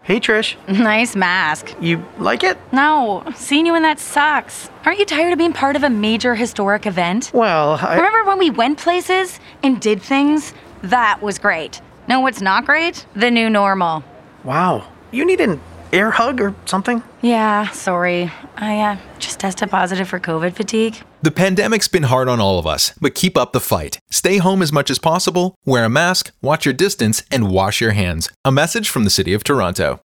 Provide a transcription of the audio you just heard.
Hey, Trish. Nice mask. You like it? No, seeing you in that sucks. Aren't you tired of being part of a major historic event? Well, Remember when we went places and did things? That was great. Know what's not great? The new normal. Wow. You need an air hug or something? Yeah, sorry. I just tested positive for COVID fatigue. The pandemic's been hard on all of us, but keep up the fight. Stay home as much as possible, wear a mask, watch your distance, and wash your hands. A message from the City of Toronto.